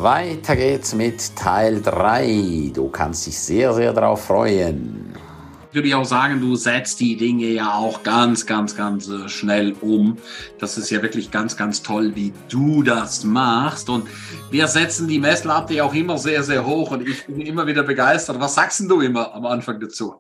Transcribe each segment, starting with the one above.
Weiter geht's mit Teil 3. Du kannst dich sehr, sehr darauf freuen. Würde ich auch sagen, du setzt die Dinge ja auch ganz schnell um. Das ist ja wirklich ganz toll, wie du das machst. Und wir setzen die Messlatte auch immer sehr, sehr hoch und ich bin immer wieder begeistert. Was sagst denn du immer am Anfang dazu?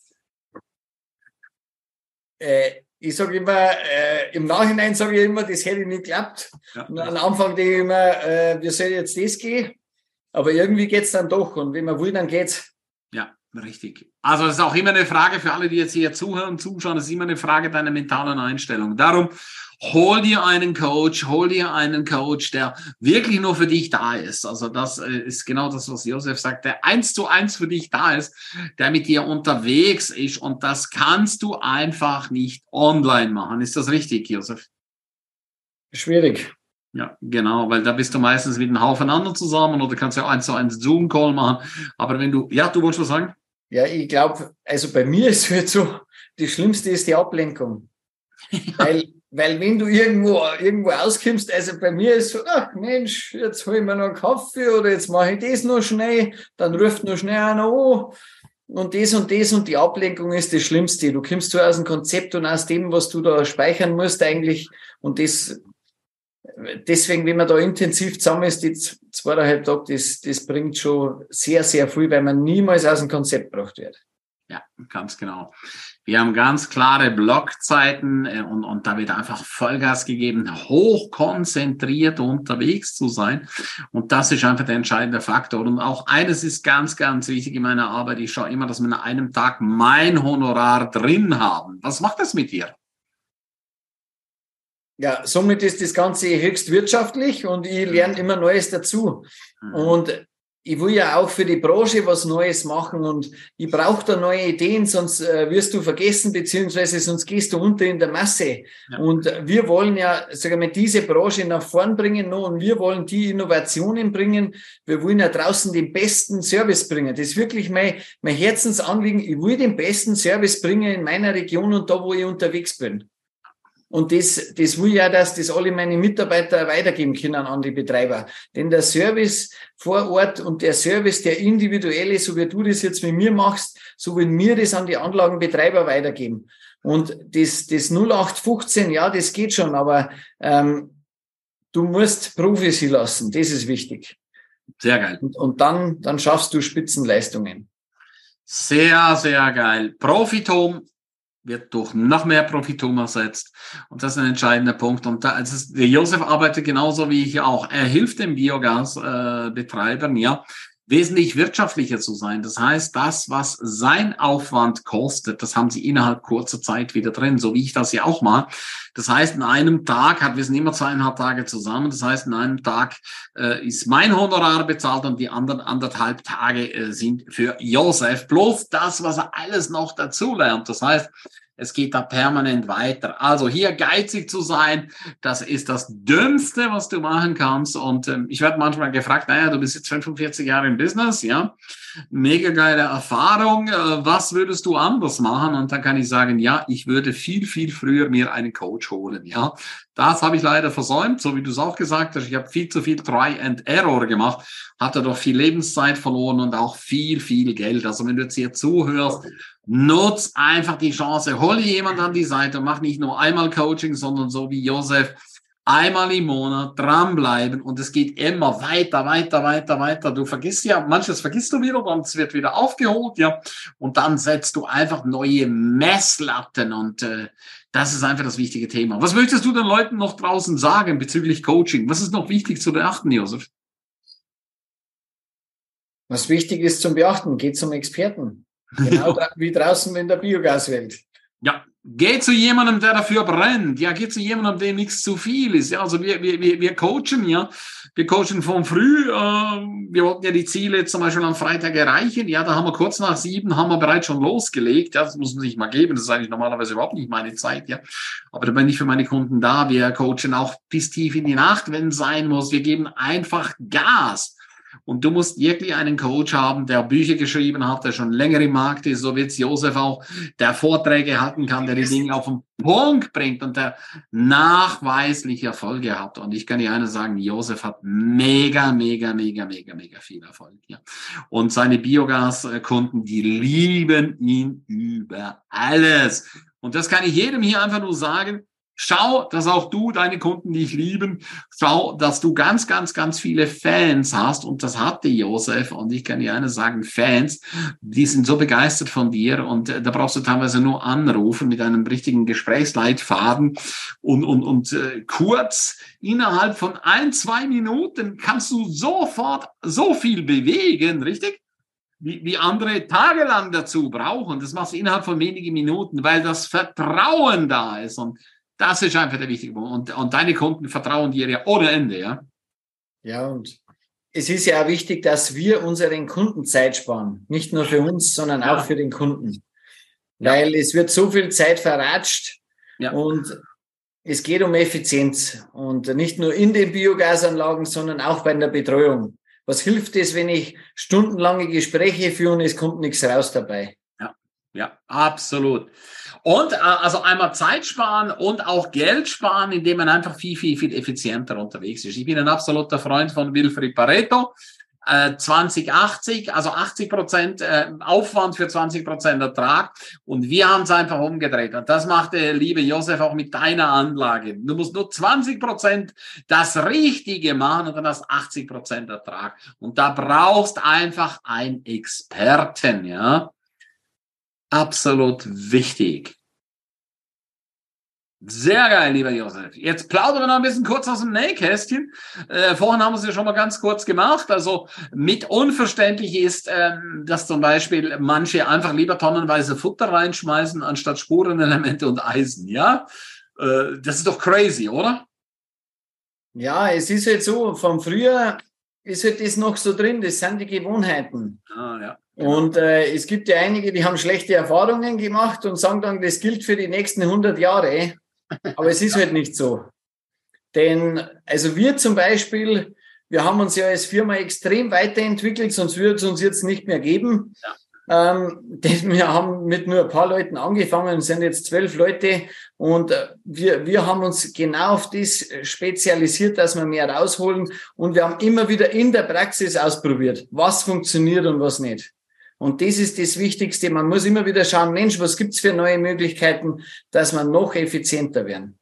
Ich sage immer, im Nachhinein sage ich immer, das hätte ich nicht geklappt. Ja. Und am Anfang denke ich immer, wie soll jetzt das gehen? Aber irgendwie geht's dann doch. Und wenn man will, dann geht's. Ja, richtig. Also es ist auch immer eine Frage für alle, die jetzt hier zuhören und zuschauen, es ist immer eine Frage deiner mentalen Einstellung. Darum, hol dir einen Coach, der wirklich nur für dich da ist. Also das ist genau das, was Josef sagt, der 1:1 für dich da ist, der mit dir unterwegs ist. Und das kannst du einfach nicht online machen. Ist das richtig, Josef? Schwierig. Ja, genau, weil da bist du meistens mit einem Haufen anderen zusammen oder kannst ja 1:1 Zoom-Call machen. Aber wenn du, ja, du wolltest was sagen? Ja, ich glaube, also bei mir ist es halt so, das Schlimmste ist die Ablenkung. Ja. Weil wenn du irgendwo auskommst, also bei mir ist so, ach Mensch, jetzt hol ich mir noch einen Kaffee oder jetzt mache ich das noch schnell, dann ruft noch schnell einer an und das und die Ablenkung ist das Schlimmste. Du kommst so aus dem Konzept und aus dem, was du da speichern musst eigentlich und deswegen, wenn man da intensiv zusammen ist, die 2,5 Tage, das bringt schon sehr, sehr viel, weil man niemals aus dem Konzept gebracht wird. Ja, ganz genau. Wir haben ganz klare Blockzeiten und da wird einfach Vollgas gegeben, hochkonzentriert unterwegs zu sein. Und das ist einfach der entscheidende Faktor. Und auch eines ist ganz wichtig in meiner Arbeit. Ich schaue immer, dass wir an einem Tag mein Honorar drin haben. Was macht das mit dir? Ja, somit ist das Ganze höchst wirtschaftlich und ich lerne immer Neues dazu. Und ich will ja auch für die Branche was Neues machen und ich brauche da neue Ideen, sonst wirst du vergessen, beziehungsweise sonst gehst du unter in der Masse. Ja. Und wir wollen ja, sagen wir, diese Branche nach vorn bringen noch und wir wollen die Innovationen bringen. Wir wollen ja draußen den besten Service bringen. Das ist wirklich mein Herzensanliegen. Ich will den besten Service bringen in meiner Region und da, wo ich unterwegs bin. Und das will ja, dass das alle meine Mitarbeiter weitergeben können an die Betreiber. Denn der Service vor Ort und der Service, der individuelle, so wie du das jetzt mit mir machst, so will mir das an die Anlagenbetreiber weitergeben. Und das 0815, ja, das geht schon, aber du musst Profis lassen. Das ist wichtig. Sehr geil. Und dann schaffst du Spitzenleistungen. Sehr, sehr geil. Profitum wird durch noch mehr Profitum ersetzt. Und das ist ein entscheidender Punkt. Und der Josef arbeitet genauso wie ich auch. Er hilft den Biogasbetreibern, ja, wesentlich wirtschaftlicher zu sein. Das heißt, das, was sein Aufwand kostet, das haben sie innerhalb kurzer Zeit wieder drin, so wie ich das ja auch mache. Das heißt, in einem Tag, wir sind immer 2,5 Tage zusammen, das heißt, in einem Tag ist mein Honorar bezahlt und die anderen 1,5 Tage sind für Josef, plus das, was er alles noch dazu lernt. Das heißt, es geht da permanent weiter. Also hier geizig zu sein, das ist das Dümmste, was du machen kannst. Und ich werde manchmal gefragt, naja, du bist jetzt 45 Jahre im Business, ja, mega geile Erfahrung. Was würdest du anders machen? Und dann kann ich sagen, ja, ich würde viel früher mir einen Coach holen, ja. Das habe ich leider versäumt, so wie du es auch gesagt hast. Ich habe viel zu viel Try and Error gemacht, hatte doch viel Lebenszeit verloren und auch viel Geld. Also wenn du jetzt hier zuhörst, nutz einfach die Chance, hol dir jemand an die Seite und mach nicht nur einmal Coaching, sondern so wie Josef, einmal im Monat dranbleiben und es geht immer weiter. Du vergisst ja, manches vergisst du wieder, dann es wird wieder aufgeholt, ja, und dann setzt du einfach neue Messlatten und das ist einfach das wichtige Thema. Was möchtest du den Leuten noch draußen sagen bezüglich Coaching? Was ist noch wichtig zu beachten, Josef? Was wichtig ist zum Beachten, geht zum Experten. Genau wie draußen in der Biogaswelt. Ja, geh zu jemandem, der dafür brennt. Ja, geh zu jemandem, dem nichts zu viel ist. Ja, also wir coachen, ja. Wir coachen von früh. Wir wollten ja die Ziele zum Beispiel am Freitag erreichen. Ja, da haben wir kurz nach 7 haben wir bereits schon losgelegt. Ja, das muss man sich mal geben. Das ist eigentlich normalerweise überhaupt nicht meine Zeit, ja. Aber da bin ich für meine Kunden da. Wir coachen auch bis tief in die Nacht, wenn es sein muss. Wir geben einfach Gas. Und du musst wirklich einen Coach haben, der Bücher geschrieben hat, der schon länger im Markt ist, so wie jetzt Josef auch, der Vorträge halten kann, der die Dinge auf den Punkt bringt und der nachweislich Erfolge hat. Und ich kann dir eines sagen, Josef hat mega viel Erfolg. Ja. Und seine Biogaskunden, die lieben ihn über alles. Und das kann ich jedem hier einfach nur sagen. Schau, dass auch du deine Kunden dich lieben. Schau, dass du ganz viele Fans hast. Und das hatte Josef. Und ich kann dir eines sagen, Fans, die sind so begeistert von dir. Und da brauchst du teilweise nur anrufen mit einem richtigen Gesprächsleitfaden. Und kurz, innerhalb von 1-2 Minuten kannst du sofort so viel bewegen, richtig? Wie andere tagelang dazu brauchen. Das machst du innerhalb von wenigen Minuten, weil das Vertrauen da ist. Und das ist einfach der wichtige Punkt. Und deine Kunden vertrauen dir ja ohne Ende, ja? Ja, und es ist ja auch wichtig, dass wir unseren Kunden Zeit sparen. Nicht nur für uns, sondern auch für den Kunden. Weil es wird so viel Zeit verratscht und es geht um Effizienz. Und nicht nur in den Biogasanlagen, sondern auch bei der Betreuung. Was hilft es, wenn ich stundenlange Gespräche führe und es kommt nichts raus dabei? Ja, absolut. Und also einmal Zeit sparen und auch Geld sparen, indem man einfach viel effizienter unterwegs ist. Ich bin ein absoluter Freund von Wilfried Pareto. 20-80, also 80% Aufwand für 20% Ertrag. Und wir haben es einfach umgedreht. Und das macht der liebe Josef auch mit deiner Anlage. Du musst nur 20% das Richtige machen und dann hast 80% Ertrag. Und da brauchst einfach einen Experten, ja. Absolut wichtig. Sehr geil, lieber Josef. Jetzt plaudern wir noch ein bisschen kurz aus dem Nähkästchen. Vorhin haben wir es ja schon mal ganz kurz gemacht. Also mit unverständlich ist, dass zum Beispiel manche einfach lieber tonnenweise Futter reinschmeißen, anstatt Spurenelemente und Eisen. Ja, das ist doch crazy, oder? Ja, es ist halt so, von früher ist halt das noch so drin, das sind die Gewohnheiten. Ja. Und es gibt ja einige, die haben schlechte Erfahrungen gemacht und sagen dann, das gilt für die nächsten 100 Jahre. Aber es ist halt nicht so. Denn, also wir zum Beispiel, wir haben uns ja als Firma extrem weiterentwickelt, sonst würde es uns jetzt nicht mehr geben. Wir haben mit nur ein paar Leuten angefangen, sind jetzt 12 Leute und wir haben uns genau auf das spezialisiert, dass wir mehr rausholen und wir haben immer wieder in der Praxis ausprobiert, was funktioniert und was nicht. Und das ist das Wichtigste. Man muss immer wieder schauen, Mensch, was gibt's für neue Möglichkeiten, dass wir noch effizienter werden.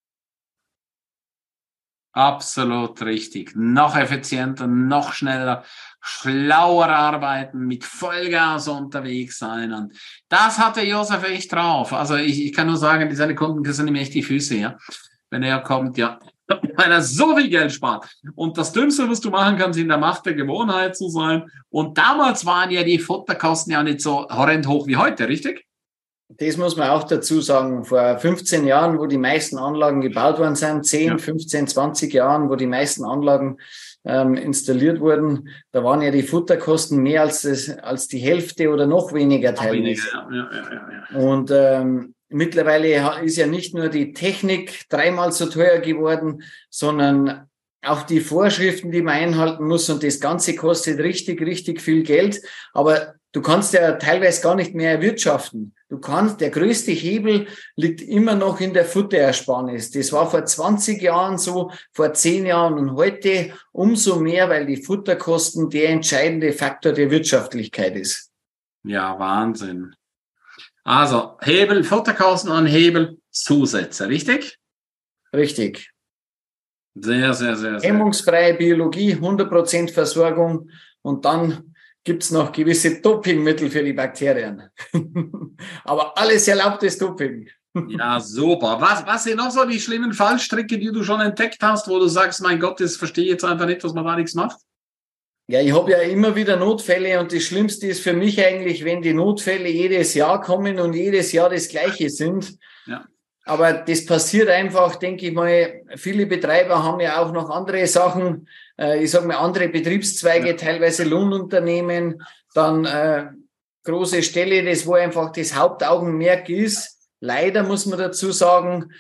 Absolut richtig. Noch effizienter, noch schneller, schlauer arbeiten, mit Vollgas unterwegs sein. Und das hat der Josef echt drauf. Also ich kann nur sagen, seine Kunden küssen ihm echt die Füße, ja. Wenn er kommt, ja. Weil er so viel Geld spart. Und das Dümmste, was du machen kannst, in der Macht der Gewohnheit zu sein. Und damals waren ja die Futterkosten ja nicht so horrend hoch wie heute, richtig? Das muss man auch dazu sagen. Vor 15 Jahren, wo die meisten Anlagen gebaut worden sind, 10, 15, 20 Jahren, wo die meisten Anlagen installiert wurden, da waren ja die Futterkosten mehr als die Hälfte oder noch weniger teilweise. Ja. Und mittlerweile ist ja nicht nur die Technik dreimal so teuer geworden, sondern auch die Vorschriften, die man einhalten muss. Und das Ganze kostet richtig viel Geld. Aber du kannst ja teilweise gar nicht mehr erwirtschaften. Der größte Hebel liegt immer noch in der Futterersparnis. Das war vor 20 Jahren so, vor 10 Jahren und heute umso mehr, weil die Futterkosten der entscheidende Faktor der Wirtschaftlichkeit ist. Ja, Wahnsinn. Also Hebel, Futterkosten und Hebel, Zusätze, richtig? Richtig. Sehr. Hemmungsfreie Biologie, 100% Versorgung und dann gibt's noch gewisse Dopingmittel für die Bakterien. Aber alles erlaubtes Doping. Ja, super. Was sind noch so die schlimmen Fallstricke, die du schon entdeckt hast, wo du sagst, mein Gott, das verstehe ich jetzt einfach nicht, dass man da nichts macht? Ja, ich habe ja immer wieder Notfälle und das Schlimmste ist für mich eigentlich, wenn die Notfälle jedes Jahr kommen und jedes Jahr das Gleiche sind. Ja. Aber das passiert einfach, denke ich mal, viele Betreiber haben ja auch noch andere Sachen, ich sage mal andere Betriebszweige, teilweise Lohnunternehmen, dann große Ställe, das wo einfach das Hauptaugenmerk ist. Leider muss man dazu sagen,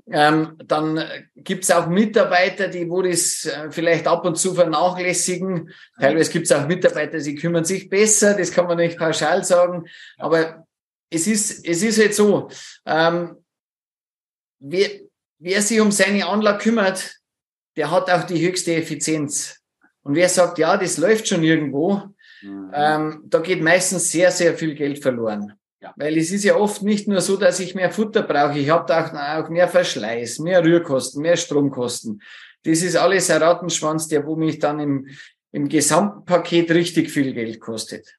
Dann gibt es auch Mitarbeiter, wo das vielleicht ab und zu vernachlässigen. Teilweise gibt es auch Mitarbeiter, die kümmern sich besser, das kann man nicht pauschal sagen. Aber es ist jetzt so, wer sich um seine Anlage kümmert, der hat auch die höchste Effizienz. Und wer sagt, ja, das läuft schon irgendwo, da geht meistens sehr, sehr viel Geld verloren. Ja. Weil es ist ja oft nicht nur so, dass ich mehr Futter brauche, ich habe auch mehr Verschleiß, mehr Rührkosten, mehr Stromkosten. Das ist alles ein Rattenschwanz, wo mich dann im gesamten Paket richtig viel Geld kostet.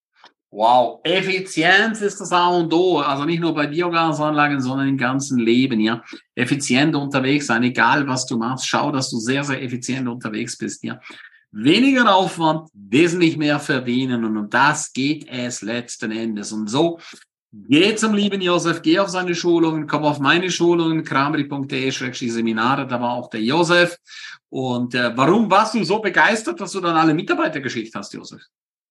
Wow, Effizienz ist das A und O, also nicht nur bei Biogasanlagen, sondern im ganzen Leben, ja. Effizient unterwegs sein, egal was du machst, schau, dass du sehr, sehr effizient unterwegs bist, ja. Weniger Aufwand, wesentlich mehr verdienen und um das geht es letzten Endes. Und so, geh zum lieben Josef, geh auf seine Schulungen, komm auf meine Schulungen, kramri.de/Seminare, da war auch der Josef. Und warum warst du so begeistert, dass du dann alle Mitarbeiter geschickt hast, Josef?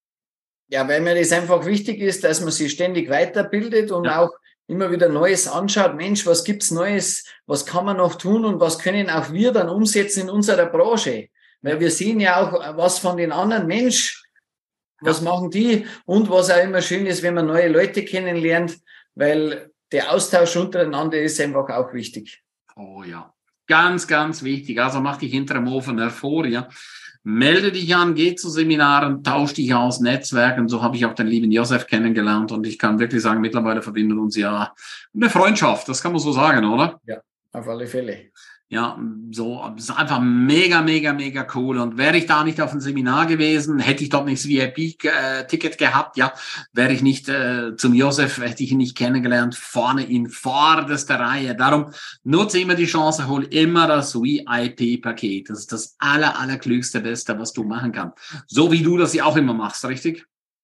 Ja, weil mir das einfach wichtig ist, dass man sich ständig weiterbildet und auch immer wieder Neues anschaut. Mensch, was gibt's Neues? Was kann man noch tun und was können auch wir dann umsetzen in unserer Branche? Weil wir sehen ja auch was von den anderen. Mensch, was machen die? Und was auch immer schön ist, wenn man neue Leute kennenlernt, weil der Austausch untereinander ist einfach auch wichtig. Oh ja, ganz, ganz wichtig. Also mach dich hinterm Ofen hervor, ja. Melde dich an, geh zu Seminaren, tausch dich aus, Netzwerken. So habe ich auch den lieben Josef kennengelernt. Und ich kann wirklich sagen, mittlerweile verbindet uns ja eine Freundschaft. Das kann man so sagen, oder? Ja, auf alle Fälle. Ja, so, das ist einfach mega, mega, mega cool. Und wäre ich da nicht auf ein Seminar gewesen, hätte ich dort nicht das VIP-Ticket gehabt, ja, wäre ich nicht zum Josef, hätte ich ihn nicht kennengelernt, vorne in vorderster Reihe. Darum nutze immer die Chance, hol immer das VIP-Paket. Das ist das allerklügste, Beste, was du machen kannst. So wie du das ja auch immer machst, richtig?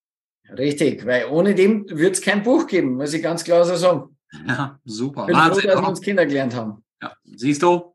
Richtig, weil ohne dem wird es kein Buch geben, muss ich ganz klar so sagen. Ja, super. Ich bin froh, dass wir uns kennengelernt haben. Ja, siehst du?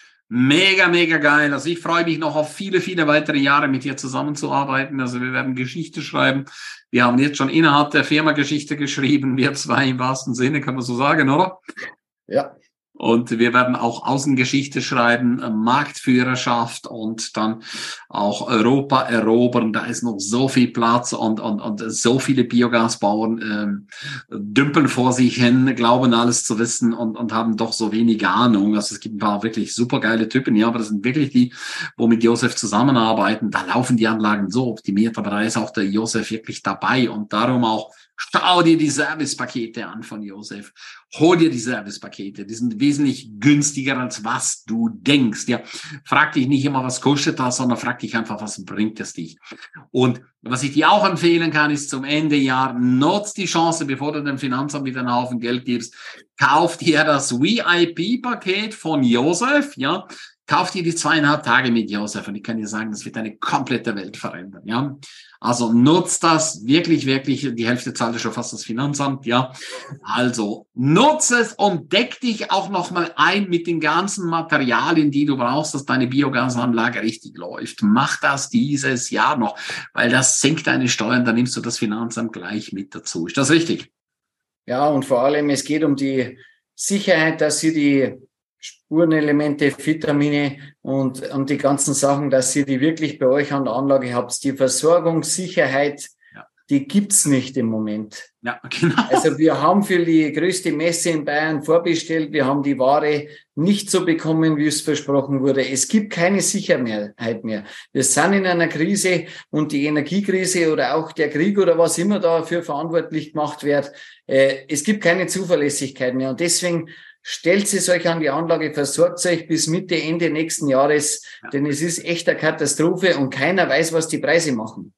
Mega, mega geil. Also ich freue mich noch auf viele, viele weitere Jahre mit dir zusammenzuarbeiten. Also wir werden Geschichte schreiben. Wir haben jetzt schon innerhalb der Firma Geschichte geschrieben. Wir zwei im wahrsten Sinne, kann man so sagen, oder? Ja. Und wir werden auch Außengeschichte schreiben, Marktführerschaft und dann auch Europa erobern. Da ist noch so viel Platz und so viele Biogasbauern dümpeln vor sich hin, glauben alles zu wissen und haben doch so wenig Ahnung. Also es gibt ein paar wirklich supergeile Typen, ja, aber das sind wirklich die, wo mit Josef zusammenarbeiten. Da laufen die Anlagen so optimiert, aber da ist auch der Josef wirklich dabei und darum auch schau dir die Servicepakete an von Josef. Hol dir die Servicepakete. Die sind wesentlich günstiger, als was du denkst. Ja, frag dich nicht immer, was kostet das, sondern frag dich einfach, was bringt es dich. Und was ich dir auch empfehlen kann, ist zum Ende Jahr, nutz die Chance, bevor du dem Finanzamt wieder einen Haufen Geld gibst. Kauf dir das VIP-Paket von Josef, ja. Kauf dir die 2,5 Tage mit Josef und ich kann dir sagen, das wird deine komplette Welt verändern, ja. Also nutzt das wirklich, wirklich. Die Hälfte zahlt ja schon fast das Finanzamt, ja. Also nutze es und deck dich auch nochmal ein mit den ganzen Materialien, die du brauchst, dass deine Biogasanlage richtig läuft. Mach das dieses Jahr noch, weil das senkt deine Steuern, dann nimmst du das Finanzamt gleich mit dazu. Ist das richtig? Ja, und vor allem, es geht um die Sicherheit, dass sie die Spurenelemente, Vitamine und die ganzen Sachen, dass ihr die wirklich bei euch an der Anlage habt. Die Versorgungssicherheit, die gibt's nicht im Moment. Ja, genau. Also wir haben für die größte Messe in Bayern vorbestellt. Wir haben die Ware nicht so bekommen, wie es versprochen wurde. Es gibt keine Sicherheit mehr. Wir sind in einer Krise und die Energiekrise oder auch der Krieg oder was immer dafür verantwortlich gemacht wird, es gibt keine Zuverlässigkeit mehr. Und deswegen stellt es euch an die Anlage, versorgt euch bis Mitte, Ende nächsten Jahres, denn es ist echt eine Katastrophe und keiner weiß, was die Preise machen.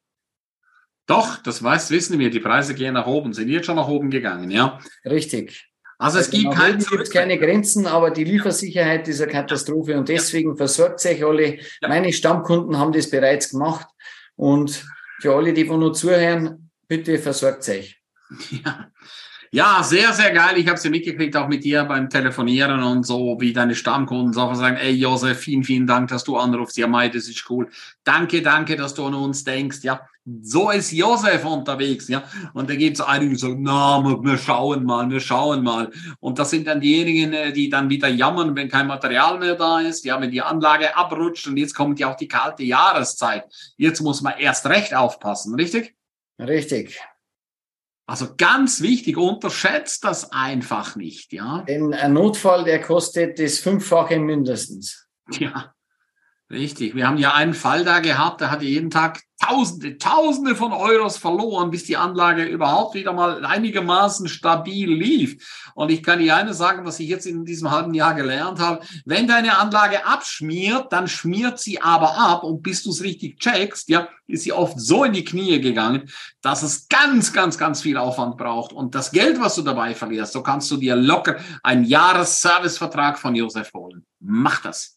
Doch, das wissen wir, die Preise gehen nach oben, sind jetzt schon nach oben gegangen, ja. Richtig. Also es gibt keine Grenzen, aber die Liefersicherheit ist eine Katastrophe und deswegen versorgt euch alle. Ja. Meine Stammkunden haben das bereits gemacht und für alle, die von uns zuhören, bitte versorgt euch. Ja. Ja, sehr, sehr geil. Ich habe es ja mitgekriegt, auch mit dir beim Telefonieren und so, wie deine Stammkunden so sagen, ey Josef, vielen, vielen Dank, dass du anrufst. Ja, Mai, das ist cool. Danke, danke, dass du an uns denkst. Ja, so ist Josef unterwegs. Ja, und da gibt es einige, die sagen, na, wir schauen mal, wir schauen mal. Und das sind dann diejenigen, die dann wieder jammern, wenn kein Material mehr da ist. Ja, wenn die Anlage abrutscht und jetzt kommt ja auch die kalte Jahreszeit. Jetzt muss man erst recht aufpassen, richtig? Richtig. Also ganz wichtig, unterschätzt das einfach nicht, ja. Denn ein Notfall, der kostet das Fünffache mindestens. Ja, richtig. Wir haben ja einen Fall da gehabt, der hatte jeden Tag Tausende von Euros verloren, bis die Anlage überhaupt wieder mal einigermaßen stabil lief. Und ich kann dir eines sagen, was ich jetzt in diesem halben Jahr gelernt habe. Wenn deine Anlage abschmiert, dann schmiert sie aber ab. Und bis du es richtig checkst, ja, ist sie oft so in die Knie gegangen, dass es ganz, ganz, ganz viel Aufwand braucht. Und das Geld, was du dabei verlierst, so kannst du dir locker einen Jahresservicevertrag von Josef holen. Mach das.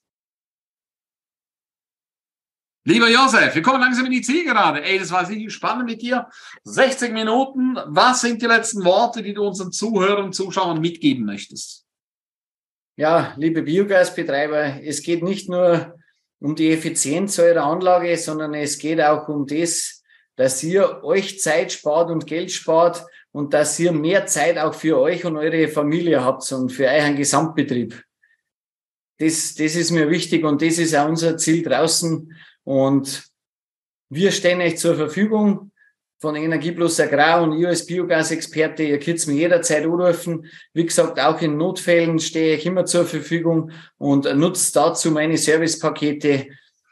Lieber Josef, wir kommen langsam in die Zielgerade. Ey, das war sicher spannend mit dir. 60 Minuten. Was sind die letzten Worte, die du unseren Zuhörern und Zuschauern mitgeben möchtest? Ja, liebe Biogasbetreiber, es geht nicht nur um die Effizienz eurer Anlage, sondern es geht auch um das, dass ihr euch Zeit spart und Geld spart und dass ihr mehr Zeit auch für euch und eure Familie habt und für euren Gesamtbetrieb. Das ist mir wichtig und das ist auch unser Ziel draußen. Und wir stehen euch zur Verfügung von Energieplus Agrar und ihr als Biogasexperte. Ihr könnt mir jederzeit anrufen. Wie gesagt, auch in Notfällen stehe ich immer zur Verfügung und nutzt dazu meine Servicepakete.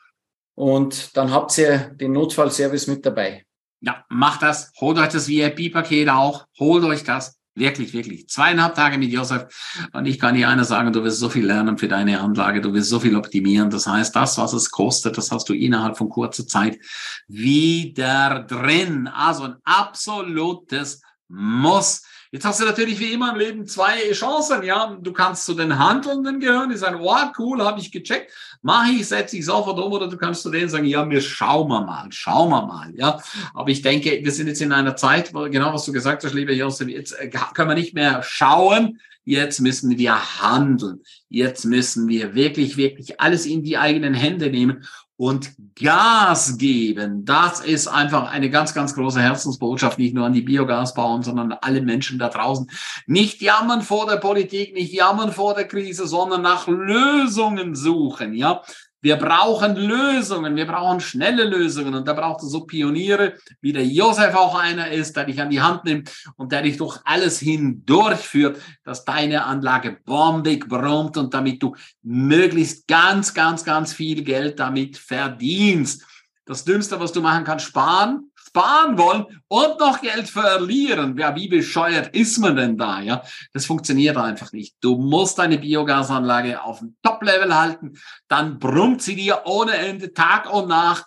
Und dann habt ihr den Notfallservice mit dabei. Ja, macht das. Holt euch das VIP-Paket auch. Holt euch das. Wirklich, wirklich. 2,5 Tage mit Josef. Und ich kann dir eines sagen, du wirst so viel lernen für deine Anlage. Du wirst so viel optimieren. Das heißt, das, was es kostet, das hast du innerhalb von kurzer Zeit wieder drin. Also ein absolutes Muss. Jetzt hast du natürlich wie immer im Leben 2 Chancen, ja. Du kannst zu den Handelnden gehören, die sagen, wow, cool, habe ich gecheckt, mache ich, setze ich sofort um, oder du kannst zu denen sagen, ja, schauen wir mal, ja. Aber ich denke, wir sind jetzt in einer Zeit, wo genau was du gesagt hast, lieber Josef, jetzt können wir nicht mehr schauen, jetzt müssen wir handeln. Jetzt müssen wir wirklich, wirklich alles in die eigenen Hände nehmen und Gas geben. Das ist einfach eine ganz, ganz große Herzensbotschaft, nicht nur an die Biogasbauern, sondern an alle Menschen da draußen. Nicht jammern vor der Politik, nicht jammern vor der Krise, sondern nach Lösungen suchen, ja. Wir brauchen Lösungen, wir brauchen schnelle Lösungen und da braucht es so Pioniere, wie der Josef auch einer ist, der dich an die Hand nimmt und der dich durch alles hindurchführt, dass deine Anlage bombig brummt und damit du möglichst ganz, ganz, ganz viel Geld damit verdienst. Das Dümmste, was du machen kannst, sparen wollen und noch Geld verlieren. Ja, wie bescheuert ist man denn da? Ja, das funktioniert einfach nicht. Du musst deine Biogasanlage auf dem Top-Level halten, dann brummt sie dir ohne Ende Tag und Nacht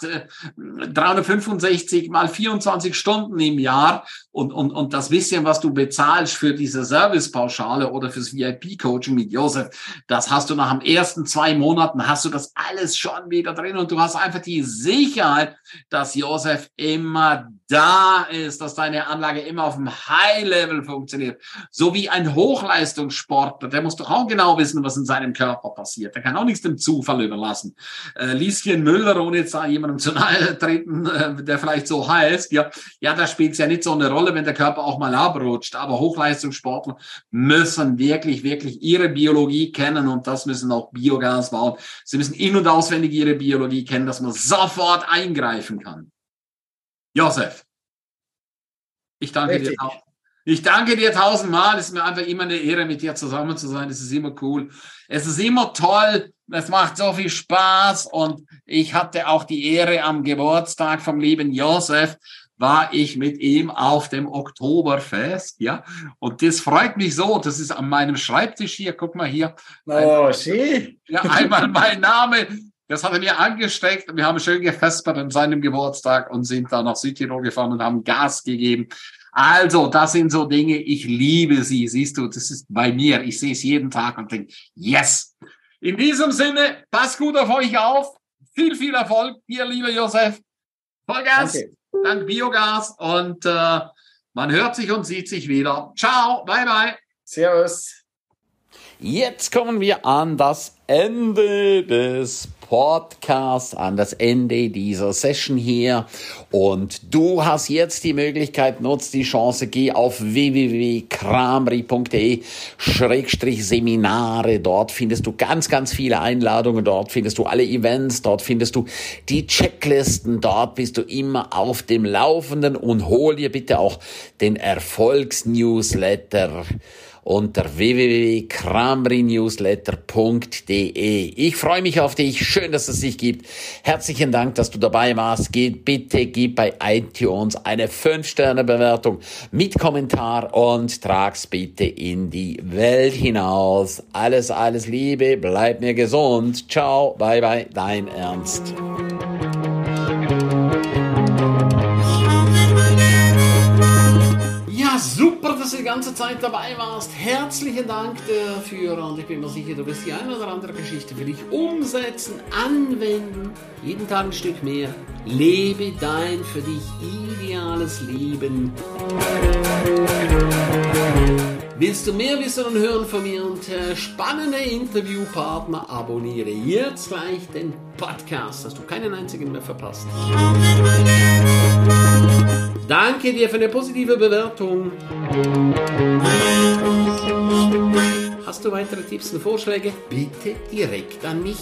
365 mal 24 Stunden im Jahr und das bisschen, was du bezahlst für diese Servicepauschale oder fürs VIP-Coaching mit Josef, das hast du nach den ersten 2 Monaten, hast du das alles schon wieder drin und du hast einfach die Sicherheit, dass Josef immer da ist, dass deine Anlage immer auf dem High-Level funktioniert. So wie ein Hochleistungssportler, der muss doch auch genau wissen, was in seinem Körper passiert. Der kann auch nichts dem Zufall überlassen. Lieschen Müller, ohne jetzt da jemandem zu nahe treten, der vielleicht so heißt, ja, da spielt es ja nicht so eine Rolle, wenn der Körper auch mal abrutscht. Aber Hochleistungssportler müssen wirklich, wirklich ihre Biologie kennen und das müssen auch Biogas bauen. Sie müssen in- und auswendig ihre Biologie kennen, dass man sofort eingreifen kann. Josef, ich danke dir. Ich danke dir 1000-mal. Es ist mir einfach immer eine Ehre, mit dir zusammen zu sein. Es ist immer cool. Es ist immer toll. Es macht so viel Spaß. Und ich hatte auch die Ehre, am Geburtstag vom lieben Josef war ich mit ihm auf dem Oktoberfest, ja. Und das freut mich so. Das ist an meinem Schreibtisch hier. Guck mal hier. Oh, schön. Ja, einmal mein Name. Das hat er mir angesteckt. Wir haben schön gefespert an seinem Geburtstag und sind da nach Südtirol gefahren und haben Gas gegeben. Also, das sind so Dinge, ich liebe sie. Siehst du, das ist bei mir. Ich sehe es jeden Tag und denke, yes. In diesem Sinne, passt gut auf euch auf. Viel, viel Erfolg dir, lieber Josef. Vollgas, dank Biogas und Man hört sich und sieht sich wieder. Ciao, bye bye. Servus. Jetzt kommen wir an das Ende des Podcasts, an das Ende dieser Session hier. Und du hast jetzt die Möglichkeit, nutz die Chance, geh auf www.kramri.de/Seminare. Dort findest du ganz, ganz viele Einladungen. Dort findest du alle Events. Dort findest du die Checklisten. Dort bist du immer auf dem Laufenden und hol dir bitte auch den Erfolgsnewsletter unter www.kramrinewsletter.de. Ich freue mich auf dich. Schön, dass es dich gibt. Herzlichen Dank, dass du dabei warst. Gib bei iTunes eine 5-Sterne-Bewertung mit Kommentar und trag's bitte in die Welt hinaus. Alles, alles Liebe. Bleib mir gesund. Ciao. Bye, bye. Dein Ernst. Super, dass du die ganze Zeit dabei warst. Herzlichen Dank dafür und ich bin mir sicher, du wirst die eine oder andere Geschichte für dich umsetzen, anwenden. Jeden Tag ein Stück mehr. Lebe dein für dich ideales Leben. Willst du mehr wissen und hören von mir und spannende Interviewpartner? Abonniere jetzt gleich den Podcast, dass du keinen einzigen mehr verpasst. Danke dir für eine positive Bewertung. Hast du weitere Tipps und Vorschläge? Bitte direkt an mich.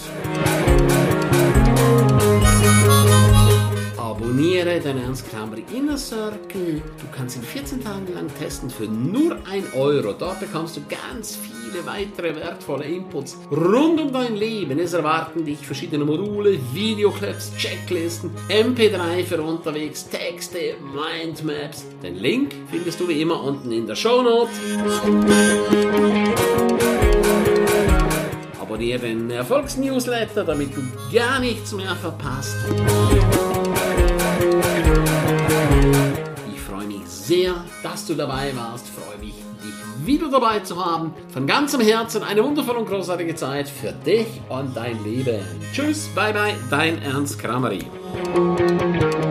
Abonniere den Ernst Kramri Inner Circle. Du kannst ihn 14 Tage lang testen für nur 1 Euro. Dort bekommst du ganz viele weitere wertvolle Inputs rund um dein Leben. Es erwarten dich verschiedene Module, Videoclips, Checklisten, MP3 für unterwegs, Texte, Mindmaps. Den Link findest du wie immer unten in der Shownote. Abonniere den Erfolgsnewsletter, damit du gar nichts mehr verpasst. Ich freue mich sehr, dass du dabei warst. Freue mich, dich wieder dabei zu haben. Von ganzem Herzen eine wundervolle und großartige Zeit für dich und dein Leben. Tschüss, bye bye, dein Ernst Kramri.